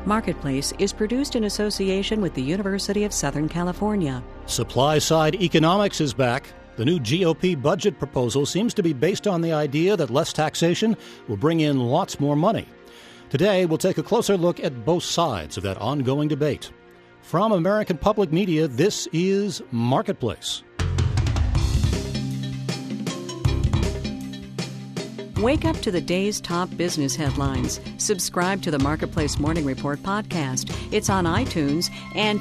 Marketplace is produced in association with the University of Southern California. Supply-side economics is back. The new GOP budget proposal seems to be based on the idea that less taxation will bring in lots more money. Today, we'll take a closer look at both sides of that ongoing debate. From American Public Media, this is Marketplace. Wake up to the day's top business headlines. Subscribe to the Marketplace Morning Report podcast. It's on iTunes and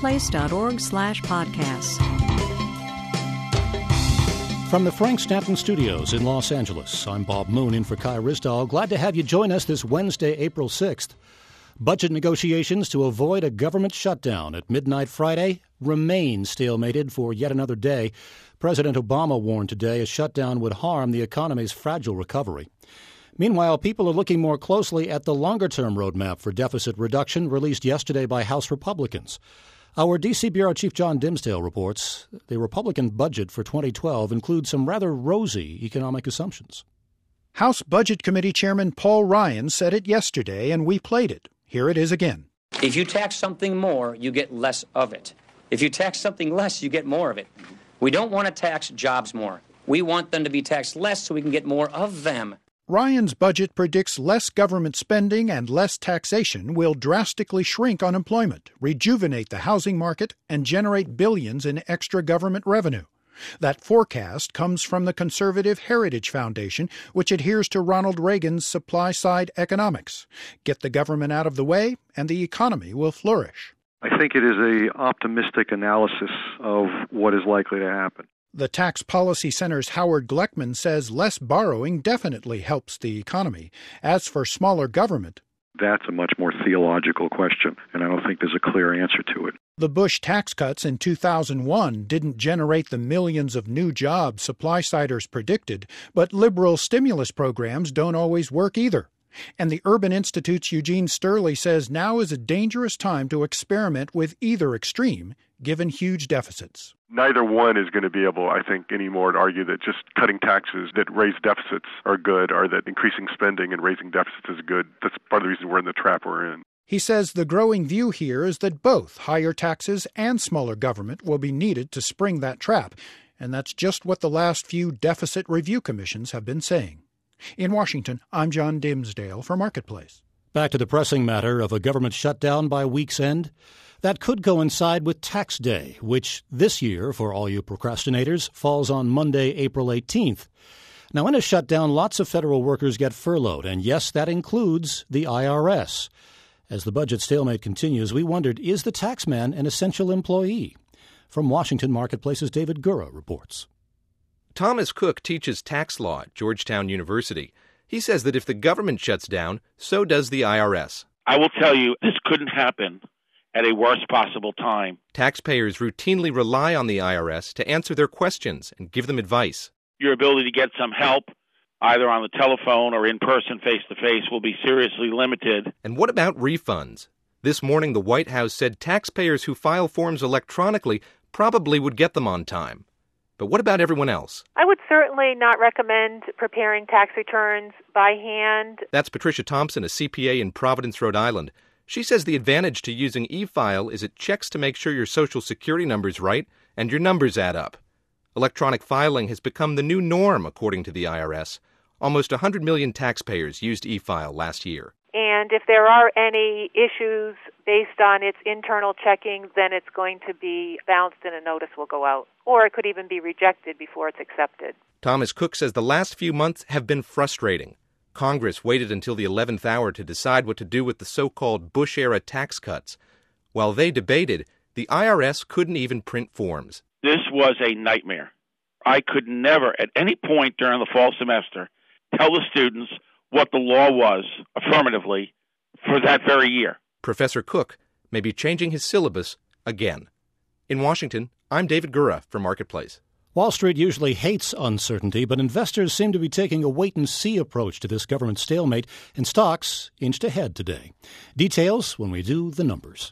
marketplace.org/podcasts. From the Frank Stanton Studios in Los Angeles, I'm Bob Moon in for Kai Ryssdal. Glad to have you join us this Wednesday, April 6th. Budget negotiations to avoid a government shutdown at midnight Friday remain stalemated for yet another day. President Obama warned today a shutdown would harm the economy's fragile recovery. Meanwhile, people are looking more closely at the longer-term roadmap for deficit reduction released yesterday by House Republicans. Our D.C. Bureau Chief John Dimsdale reports the Republican budget for 2012 includes some rather rosy economic assumptions. House Budget Committee Chairman Paul Ryan said it yesterday, and we played it. Here it is again. If you tax something more, you get less of it. If you tax something less, you get more of it. We don't want to tax jobs more. We want them to be taxed less so we can get more of them. Ryan's budget predicts less government spending and less taxation will drastically shrink unemployment, rejuvenate the housing market, and generate billions in extra government revenue. That forecast comes from the conservative Heritage Foundation, which adheres to Ronald Reagan's supply-side economics. Get the government out of the way, and the economy will flourish. I think it is an optimistic analysis of what is likely to happen. The Tax Policy Center's Howard Gleckman says less borrowing definitely helps the economy. As for smaller government, that's a much more theological question, and I don't think there's a clear answer to it. The Bush tax cuts in 2001 didn't generate the millions of new jobs supply-siders predicted, but liberal stimulus programs don't always work either. And the Urban Institute's Eugene Sterling says now is a dangerous time to experiment with either extreme, given huge deficits. Neither one is going to be able, I think, anymore to argue that just cutting taxes that raise deficits are good, or that increasing spending and raising deficits is good. That's part of the reason we're in the trap we're in. He says the growing view here is that both higher taxes and smaller government will be needed to spring that trap, and that's just what the last few deficit review commissions have been saying. In Washington, I'm John Dimsdale for Marketplace. Back to the pressing matter of a government shutdown by week's end. That could coincide with Tax Day, which this year, for all you procrastinators, falls on Monday, April 18th. Now, in a shutdown, lots of federal workers get furloughed, and yes, that includes the IRS. As the budget stalemate continues, we wondered, is the taxman an essential employee? From Washington, Marketplace's David Gura reports. Thomas Cook teaches tax law at Georgetown University. He says that if the government shuts down, so does the IRS. I will tell you, this couldn't happen at a worst possible time. Taxpayers routinely rely on the IRS to answer their questions and give them advice. Your ability to get some help, either on the telephone or in person, face-to-face, will be seriously limited. And what about refunds? This morning, the White House said taxpayers who file forms electronically probably would get them on time. But what about everyone else? I would certainly not recommend preparing tax returns by hand. That's Patricia Thompson, a CPA in Providence, Rhode Island. She says the advantage to using e-file is it checks to make sure your Social Security number's right and your numbers add up. Electronic filing has become the new norm, according to the IRS. Almost 100 million taxpayers used e-file last year. And if there are any issues based on its internal checking, then it's going to be bounced and a notice will go out. Or it could even be rejected before it's accepted. Thomas Cook says the last few months have been frustrating. Congress waited until the 11th hour to decide what to do with the so-called Bush-era tax cuts. While they debated, the IRS couldn't even print forms. This was a nightmare. I could never, at any point during the fall semester, tell the students what the law was, affirmatively, for that very year. Professor Cook may be changing his syllabus again. In Washington, I'm David Gura for Marketplace. Wall Street usually hates uncertainty, but investors seem to be taking a wait-and-see approach to this government stalemate, and stocks inched ahead today. Details when we do the numbers.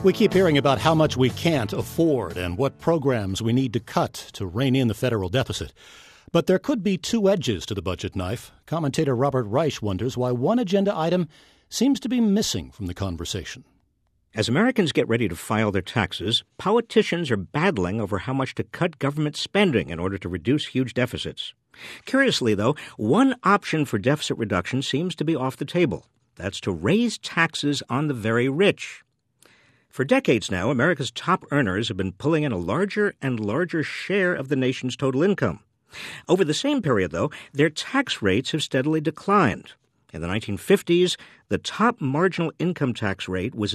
We keep hearing about how much we can't afford and what programs we need to cut to rein in the federal deficit. But there could be two edges to the budget knife. Commentator Robert Reich wonders why one agenda item seems to be missing from the conversation. As Americans get ready to file their taxes, politicians are battling over how much to cut government spending in order to reduce huge deficits. Curiously, though, one option for deficit reduction seems to be off the table. That's to raise taxes on the very rich. For decades now, America's top earners have been pulling in a larger and larger share of the nation's total income. Over the same period, though, their tax rates have steadily declined. In the 1950s, the top marginal income tax rate was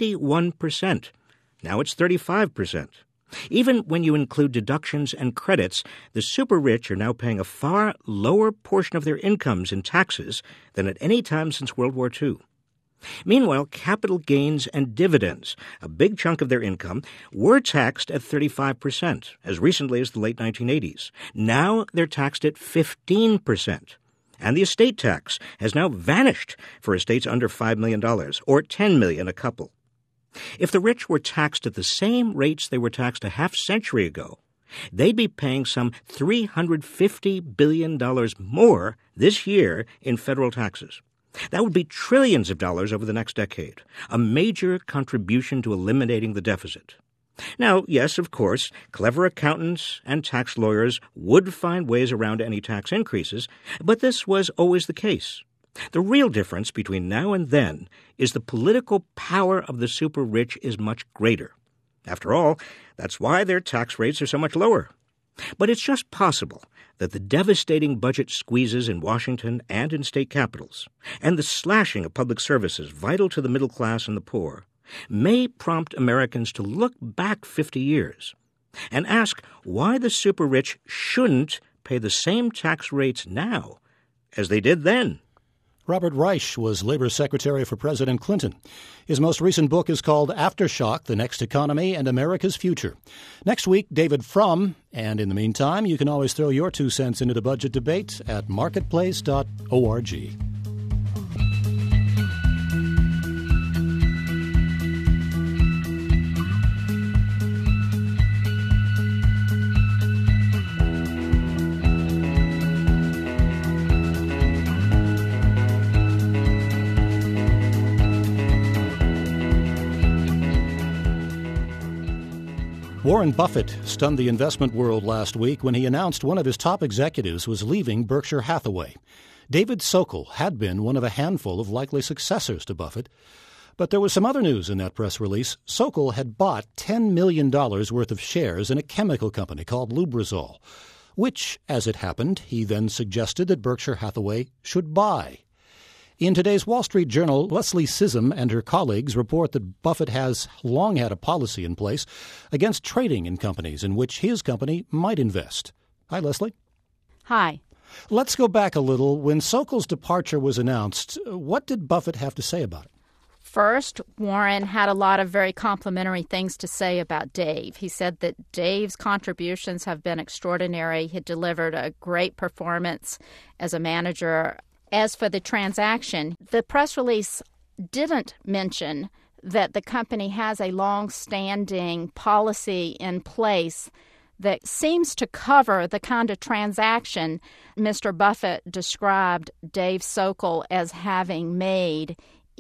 91%. Now it's 35%. Even when you include deductions and credits, the super rich are now paying a far lower portion of their incomes in taxes than at any time since World War II. Meanwhile, capital gains and dividends, a big chunk of their income, were taxed at 35% as recently as the late 1980s. Now they're taxed at 15%. And the estate tax has now vanished for estates under $5 million, or $10 million a couple. If the rich were taxed at the same rates they were taxed a half-century ago, they'd be paying some $350 billion more this year in federal taxes. That would be trillions of dollars over the next decade, a major contribution to eliminating the deficit. Now, yes, of course, clever accountants and tax lawyers would find ways around any tax increases, but this was always the case. The real difference between now and then is the political power of the super rich is much greater. After all, that's why their tax rates are so much lower. But it's just possible that the devastating budget squeezes in Washington and in state capitals, and the slashing of public services vital to the middle class and the poor, may prompt Americans to look back 50 years and ask why the super rich shouldn't pay the same tax rates now as they did then. Robert Reich was Labor Secretary for President Clinton. His most recent book is called Aftershock, The Next Economy and America's Future. Next week, David Frum. And in the meantime, you can always throw your 2 cents into the budget debate at marketplace.org. Warren Buffett stunned the investment world last week when he announced one of his top executives was leaving Berkshire Hathaway. David Sokol had been one of a handful of likely successors to Buffett. But there was some other news in that press release. Sokol had bought $10 million worth of shares in a chemical company called Lubrizol, which, as it happened, he then suggested that Berkshire Hathaway should buy. In today's Wall Street Journal, Leslie Sissom and her colleagues report that Buffett has long had a policy in place against trading in companies in which his company might invest. Hi, Leslie. Hi. Let's go back a little. When Sokol's departure was announced, what did Buffett have to say about it? First, Warren had a lot of very complimentary things to say about Dave. He said that Dave's contributions have been extraordinary. He delivered a great performance as a manager. As for the transaction, the press release didn't mention that the company has a long-standing policy in place that seems to cover the kind of transaction Mr. Buffett described Dave Sokol as having made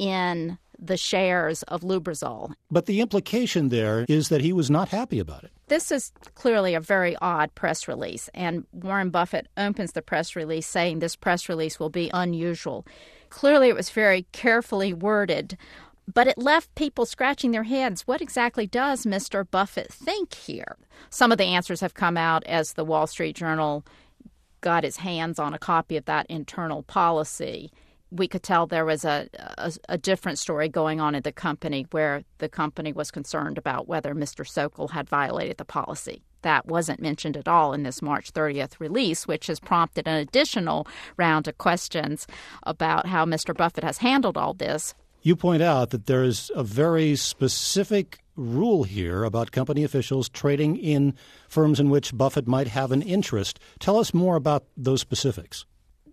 in the shares of Lubrizol. But the implication there is that he was not happy about it. This is clearly a very odd press release, and Warren Buffett opens the press release saying this press release will be unusual. Clearly it was very carefully worded, but it left people scratching their heads. What exactly does Mr. Buffett think here? Some of the answers have come out as the Wall Street Journal got his hands on a copy of that internal policy. We could tell there was a different story going on in the company where the company was concerned about whether Mr. Sokol had violated the policy. That wasn't mentioned at all in this March 30th release, which has prompted an additional round of questions about how Mr. Buffett has handled all this. You point out that there is a very specific rule here about company officials trading in firms in which Buffett might have an interest. Tell us more about those specifics.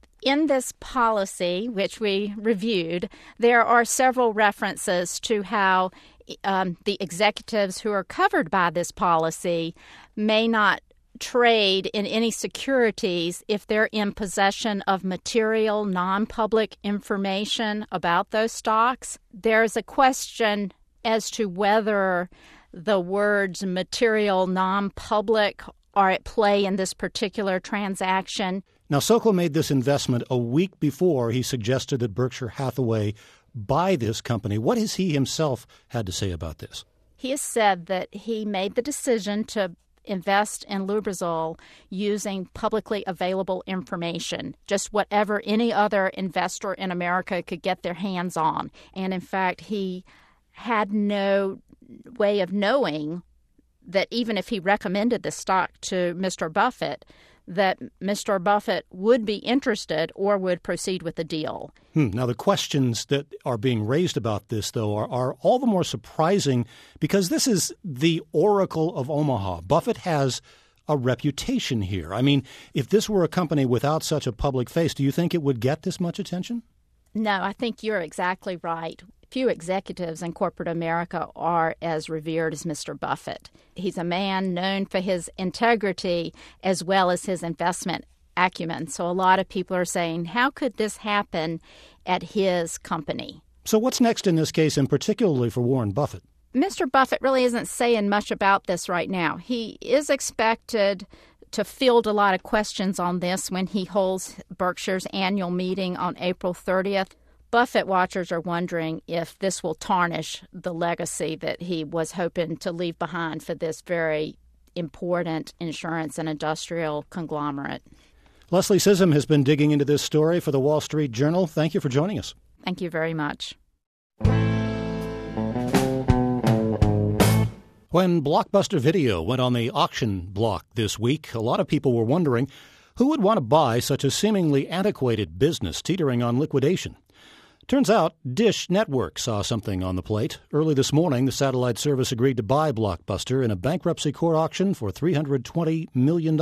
In this policy, which we reviewed, there are several references to how the executives who are covered by this policy may not trade in any securities if they're in possession of material, non-public information about those stocks. There's a question as to whether the words material, non-public are at play in this particular transaction. Now, Sokol made this investment a week before he suggested that Berkshire Hathaway buy this company. What has he himself had to say about this? He has said that he made the decision to invest in Lubrizol using publicly available information, just whatever any other investor in America could get their hands on. And in fact, he had no way of knowing that even if he recommended the stock to Mr. Buffett, that Mr. Buffett would be interested or would proceed with the deal. Now, the questions that are being raised about this, though, are all the more surprising because this is the Oracle of Omaha. Buffett has a reputation here. I mean, if this were a company without such a public face, do you think it would get this much attention? No, I think you're exactly right. Few executives in corporate America are as revered as Mr. Buffett. He's a man known for his integrity as well as his investment acumen. So a lot of people are saying, how could this happen at his company? So what's next in this case, and particularly for Warren Buffett? Mr. Buffett really isn't saying much about this right now. He is expected to field a lot of questions on this when he holds Berkshire's annual meeting on April 30th. Buffett watchers are wondering if this will tarnish the legacy that he was hoping to leave behind for this very important insurance and industrial conglomerate. Leslie Sissom has been digging into this story for the Wall Street Journal. Thank you for joining us. Thank you very much. When Blockbuster Video went on the auction block this week, a lot of people were wondering who would want to buy such a seemingly antiquated business teetering on liquidation. Turns out Dish Network saw something on the plate. Early this morning, the satellite service agreed to buy Blockbuster in a bankruptcy court auction for $320 million.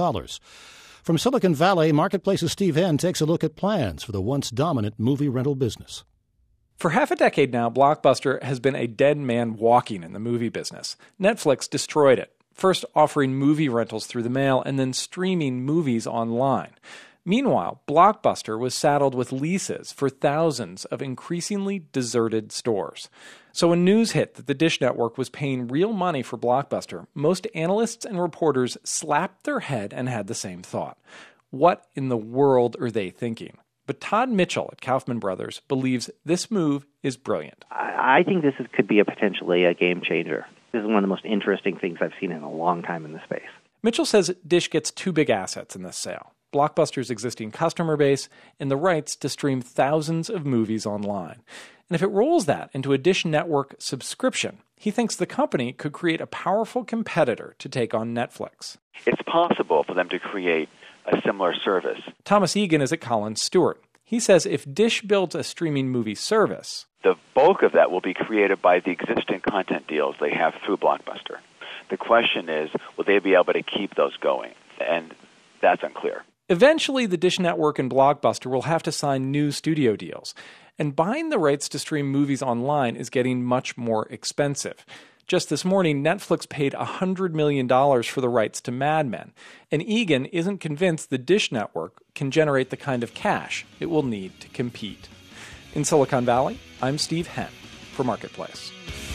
From Silicon Valley, Marketplace's Steve Henn takes a look at plans for the once dominant movie rental business. For half a decade now, Blockbuster has been a dead man walking in the movie business. Netflix destroyed it, first offering movie rentals through the mail and then streaming movies online. Meanwhile, Blockbuster was saddled with leases for thousands of increasingly deserted stores. So when news hit that the Dish Network was paying real money for Blockbuster, most analysts and reporters slapped their head and had the same thought. What in the world are they thinking? But Todd Mitchell at Kaufman Brothers believes this move is brilliant. I think this could be potentially a game changer. This is one of the most interesting things I've seen in a long time in the space. Mitchell says Dish gets two big assets in this sale: Blockbuster's existing customer base and the rights to stream thousands of movies online. And if it rolls that into a Dish Network subscription, he thinks the company could create a powerful competitor to take on Netflix. It's possible for them to create a similar service. Thomas Egan is at Collins Stewart. He says if Dish builds a streaming movie service, the bulk of that will be created by the existing content deals they have through Blockbuster. The question is, will they be able to keep those going? And that's unclear. Eventually, the Dish Network and Blockbuster will have to sign new studio deals. And buying the rights to stream movies online is getting much more expensive. Just this morning, Netflix paid $100 million for the rights to Mad Men. And Egan isn't convinced the Dish Network can generate the kind of cash it will need to compete. In Silicon Valley, I'm Steve Henn for Marketplace.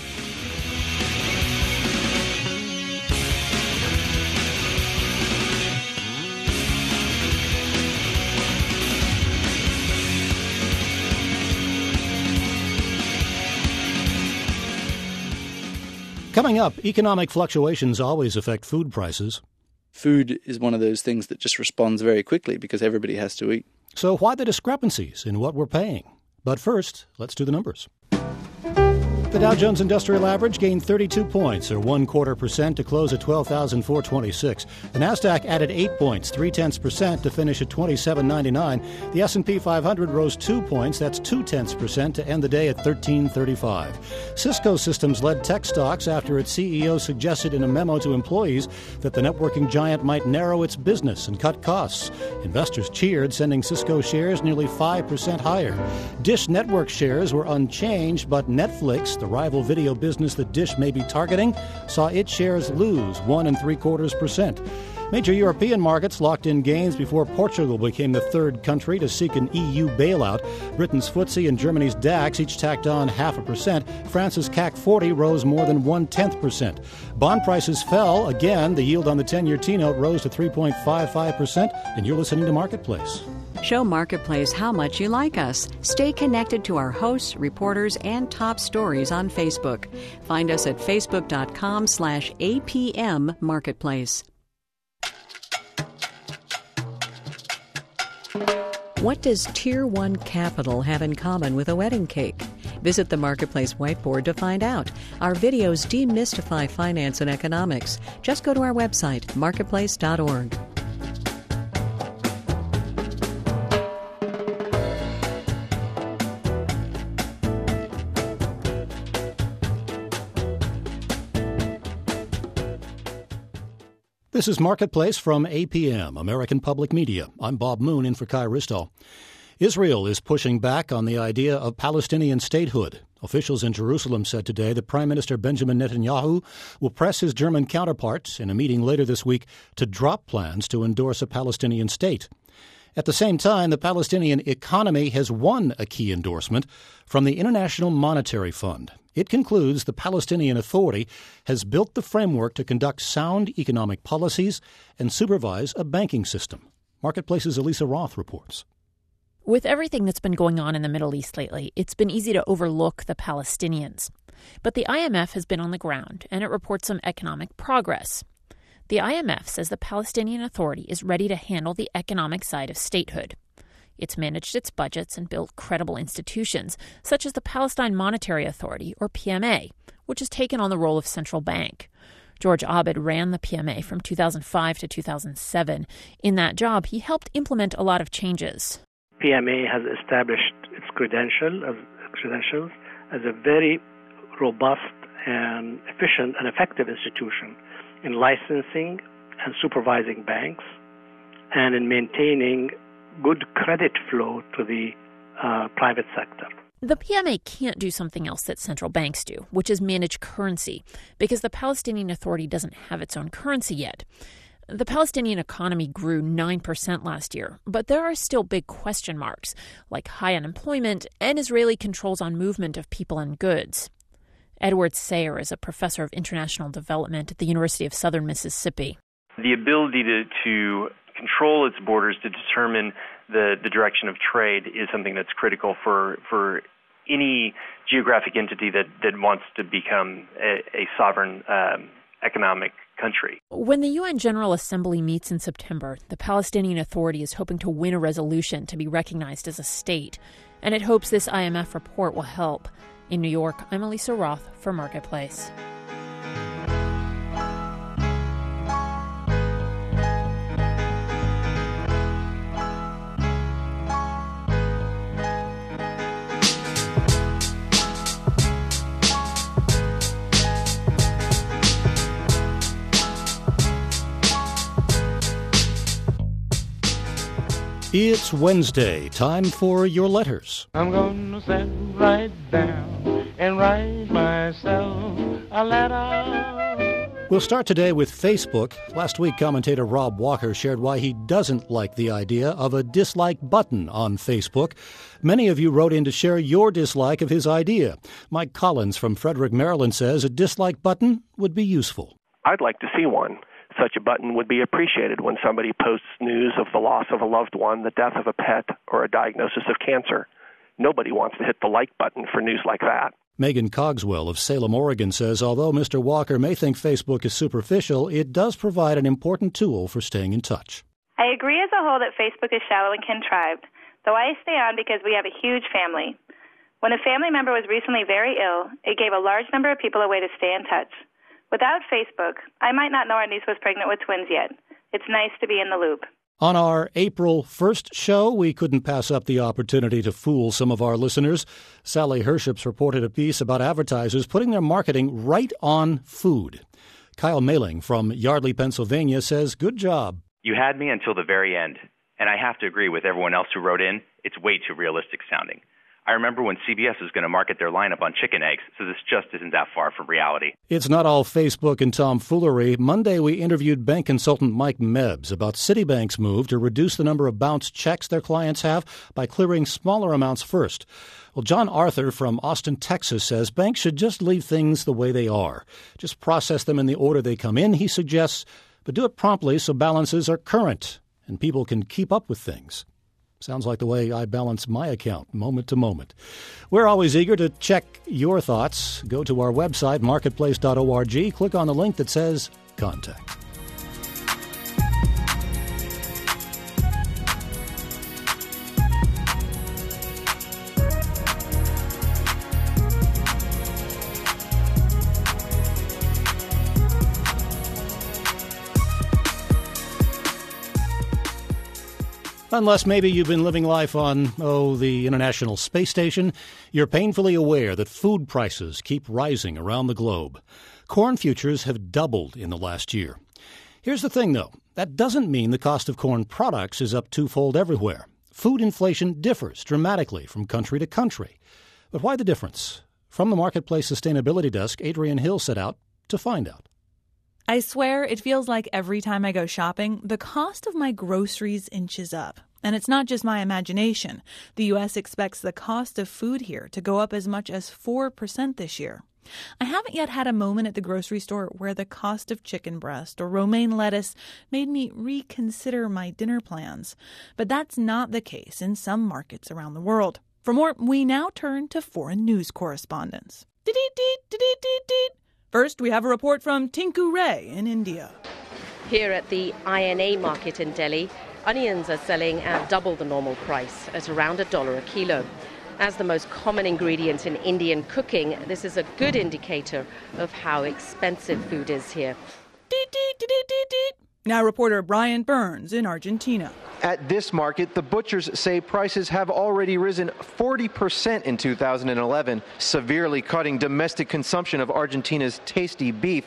Coming up, economic fluctuations always affect food prices. Food is one of those things that just responds very quickly because everybody has to eat. So why the discrepancies in what we're paying? But first, let's do the numbers. The Dow Jones Industrial Average gained 32 points, or 0.25%, to close at 12,426. The Nasdaq added 8 points, 0.3% to finish at 2799. The S&P 500 rose 2 points, that's 0.2%, to end the day at 1335. Cisco Systems led tech stocks after its CEO suggested in a memo to employees that the networking giant might narrow its business and cut costs. Investors cheered, sending Cisco shares nearly 5% higher. Dish Network shares were unchanged, but Netflix, the rival video business that Dish may be targeting, saw its shares lose 1.75%. Major European markets locked in gains before Portugal became the third country to seek an EU bailout. Britain's FTSE and Germany's DAX each tacked on 0.5%. France's CAC 40 rose more than 0.1%. Bond prices fell again. The yield on the 10-year T-note rose to 3.55%. And you're listening to Marketplace. Show Marketplace how much you like us. Stay connected to our hosts, reporters, and top stories on Facebook. Find us at facebook.com/APM Marketplace. What does Tier 1 capital have in common with a wedding cake? Visit the Marketplace whiteboard to find out. Our videos demystify finance and economics. Just go to our website, marketplace.org. This is Marketplace from APM, American Public Media. I'm Bob Moon in for Kai Ristall. Israel is pushing back on the idea of Palestinian statehood. Officials in Jerusalem said today that Prime Minister Benjamin Netanyahu will press his German counterparts in a meeting later this week to drop plans to endorse a Palestinian state. At the same time, the Palestinian economy has won a key endorsement from the International Monetary Fund. It concludes the Palestinian Authority has built the framework to conduct sound economic policies and supervise a banking system. Marketplace's Elisa Roth reports. With everything that's been going on in the Middle East lately, it's been easy to overlook the Palestinians. But the IMF has been on the ground, and it reports some economic progress. The IMF says the Palestinian Authority is ready to handle the economic side of statehood. It's managed its budgets and built credible institutions, such as the Palestine Monetary Authority, or PMA, which has taken on the role of central bank. George Abed ran the PMA from 2005 to 2007. In that job, he helped implement a lot of changes. PMA has established its credentials as a very robust and efficient and effective institution in licensing and supervising banks and in maintaining good credit flow to the private sector. The PMA can't do something else that central banks do, which is manage currency, because the Palestinian Authority doesn't have its own currency yet. The Palestinian economy grew 9% last year, but there are still big question marks, like high unemployment and Israeli controls on movement of people and goods. Edward Sayer is a professor of international development at the University of Southern Mississippi. The ability to control its borders, to determine the direction of trade, is something that's critical for any geographic entity that wants to become a sovereign economic country. When the UN General Assembly meets in September, the Palestinian Authority is hoping to win a resolution to be recognized as a state, and it hopes this IMF report will help. In New York, I'm Elisa Roth for Marketplace. It's Wednesday, time for your letters. I'm gonna sit right down and write myself a letter. We'll start today with Facebook. Last week, commentator Rob Walker shared why he doesn't like the idea of a dislike button on Facebook. Many of you wrote in to share your dislike of his idea. Mike Collins from Frederick, Maryland says a dislike button would be useful. I'd like to see one. Such a button would be appreciated when somebody posts news of the loss of a loved one, the death of a pet, or a diagnosis of cancer. Nobody wants to hit the like button for news like that. Megan Cogswell of Salem, Oregon says although Mr. Walker may think Facebook is superficial, it does provide an important tool for staying in touch. I agree as a whole that Facebook is shallow and contrived, though I stay on because we have a huge family. When a family member was recently very ill, it gave a large number of people a way to stay in touch. Without Facebook, I might not know our niece was pregnant with twins yet. It's nice to be in the loop. On our April 1st show, we couldn't pass up the opportunity to fool some of our listeners. Sally Herships reported a piece about advertisers putting their marketing right on food. Kyle Mailing from Yardley, Pennsylvania says, good job. You had me until the very end, and I have to agree with everyone else who wrote in. It's way too realistic sounding. I remember when CBS was going to market their lineup on chicken eggs, so this just isn't that far from reality. It's not all Facebook and tomfoolery. Monday, we interviewed bank consultant Mike Mebbs about Citibank's move to reduce the number of bounced checks their clients have by clearing smaller amounts first. Well, John Arthur from Austin, Texas, says banks should just leave things the way they are. Just process them in the order they come in, he suggests, but do it promptly so balances are current and people can keep up with things. Sounds like the way I balance my account moment to moment. We're always eager to check your thoughts. Go to our website, marketplace.org. Click on the link that says Contact. Unless maybe you've been living life on, the International Space Station, you're painfully aware that food prices keep rising around the globe. Corn futures have doubled in the last year. Here's the thing, though. That doesn't mean the cost of corn products is up twofold everywhere. Food inflation differs dramatically from country to country. But why the difference? From the Marketplace Sustainability Desk, Adrienne Hill set out to find out. I swear it feels like every time I go shopping, the cost of my groceries inches up. And it's not just my imagination. The U.S. expects the cost of food here to go up as much as 4% this year. I haven't yet had a moment at the grocery store where the cost of chicken breast or romaine lettuce made me reconsider my dinner plans. But that's not the case in some markets around the world. For more, we now turn to foreign news correspondents. First, we have a report from Tinku Ray in India. Here at the INA market in Delhi, onions are selling at double the normal price, at around $1 a kilo. As the most common ingredient in Indian cooking, this is a good indicator of how expensive food is here. Now reporter Brian Burns in Argentina. At this market, the butchers say prices have already risen 40% in 2011, severely cutting domestic consumption of Argentina's tasty beef.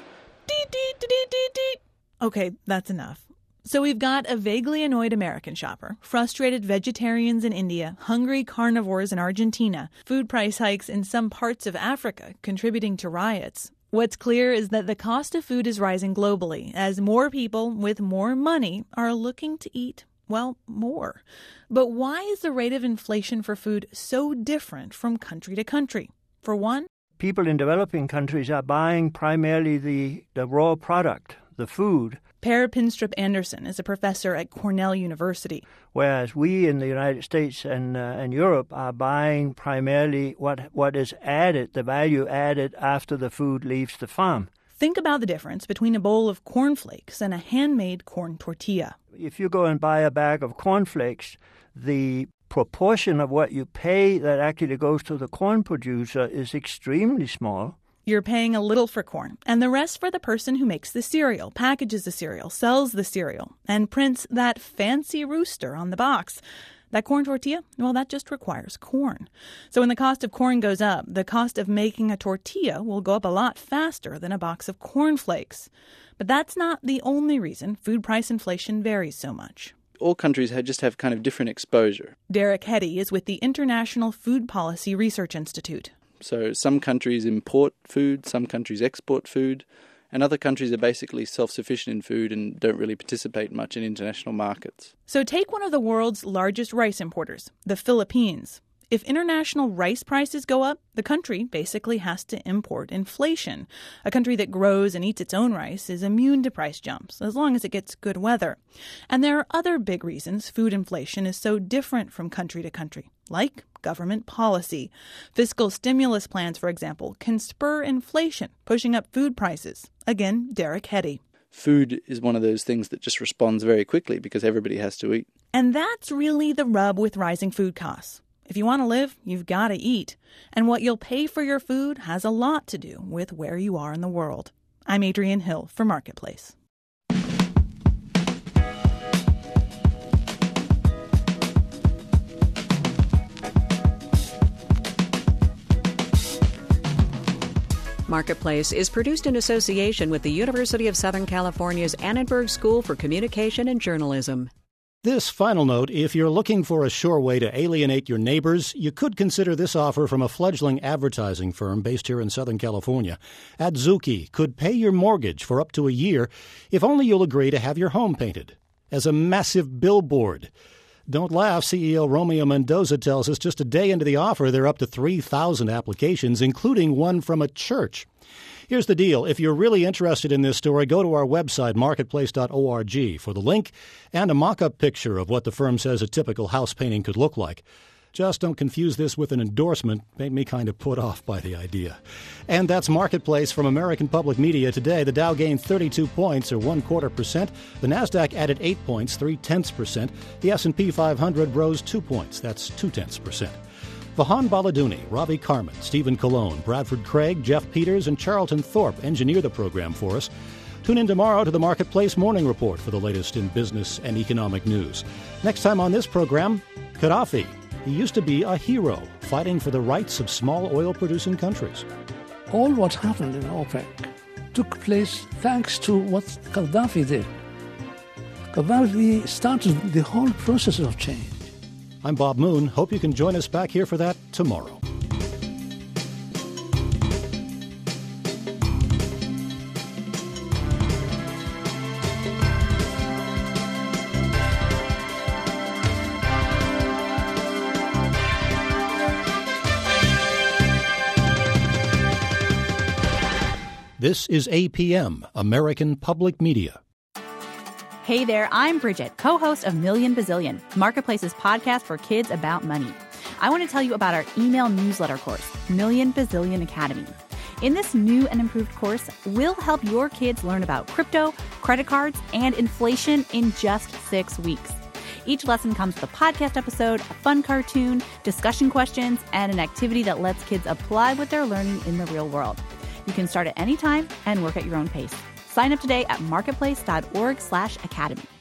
Okay, that's enough. So we've got a vaguely annoyed American shopper, frustrated vegetarians in India, hungry carnivores in Argentina, food price hikes in some parts of Africa contributing to riots. What's clear is that the cost of food is rising globally as more people with more money are looking to eat, well, more. But why is the rate of inflation for food so different from country to country? For one, people in developing countries are buying primarily the raw product, the food. Per Pinstrup Anderson is a professor at Cornell University. Whereas we in the United States and Europe are buying primarily what is added, the value added after the food leaves the farm. Think about the difference between a bowl of cornflakes and a handmade corn tortilla. If you go and buy a bag of cornflakes, the proportion of what you pay that actually goes to the corn producer is extremely small. You're paying a little for corn, and the rest for the person who makes the cereal, packages the cereal, sells the cereal, and prints that fancy rooster on the box. That corn tortilla, well, that just requires corn. So when the cost of corn goes up, the cost of making a tortilla will go up a lot faster than a box of cornflakes. But that's not the only reason food price inflation varies so much. All countries just have kind of different exposure. Derek Hetty is with the International Food Policy Research Institute. So some countries import food, some countries export food, and other countries are basically self-sufficient in food and don't really participate much in international markets. So take one of the world's largest rice importers, the Philippines. If international rice prices go up, the country basically has to import inflation. A country that grows and eats its own rice is immune to price jumps, as long as it gets good weather. And there are other big reasons food inflation is so different from country to country, like government policy. Fiscal stimulus plans, for example, can spur inflation, pushing up food prices. Again, Derek Hetty. Food is one of those things that just responds very quickly because everybody has to eat. And that's really the rub with rising food costs. If you want to live, you've got to eat. And what you'll pay for your food has a lot to do with where you are in the world. I'm Adrienne Hill for Marketplace. Marketplace is produced in association with the University of Southern California's Annenberg School for Communication and Journalism. This final note, if you're looking for a sure way to alienate your neighbors, you could consider this offer from a fledgling advertising firm based here in Southern California. Adzuki could pay your mortgage for up to a year if only you'll agree to have your home painted as a massive billboard. Don't laugh, CEO Romeo Mendoza tells us just a day into the offer, there are up to 3,000 applications, including one from a church. Here's the deal. If you're really interested in this story, go to our website, marketplace.org, for the link and a mock-up picture of what the firm says a typical house painting could look like. Just don't confuse this with an endorsement. Made me kind of put off by the idea. And that's Marketplace from American Public Media today. The Dow gained 32 points, or 0.25%. The Nasdaq added 8 points, 0.3%. The S&P 500 rose 2 points. That's 0.2%. Vahan Baladuni, Ravi Carmen, Stephen Colon, Bradford Craig, Jeff Peters, and Charlton Thorpe engineer the program for us. Tune in tomorrow to the Marketplace Morning Report for the latest in business and economic news. Next time on this program, Gaddafi. He used to be a hero, fighting for the rights of small oil-producing countries. All what happened in OPEC took place thanks to what Gaddafi did. Gaddafi started the whole process of change. I'm Bob Moon. Hope you can join us back here for that tomorrow. This is APM, American Public Media. Hey there, I'm Bridget, co-host of Million Bazillion, Marketplace's podcast for kids about money. I want to tell you about our email newsletter course, Million Bazillion Academy. In this new and improved course, we'll help your kids learn about crypto, credit cards, and inflation in just 6 weeks. Each lesson comes with a podcast episode, a fun cartoon, discussion questions, and an activity that lets kids apply what they're learning in the real world. You can start at any time and work at your own pace. Sign up today at marketplace.org/academy.